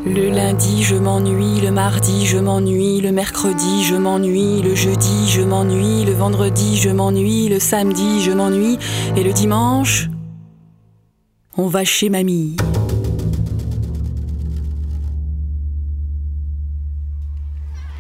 Le lundi, je m'ennuie, le mardi, je m'ennuie, le mercredi, je m'ennuie, le jeudi, je m'ennuie, le vendredi, je m'ennuie, le samedi, je m'ennuie, et le dimanche, on va chez mamie.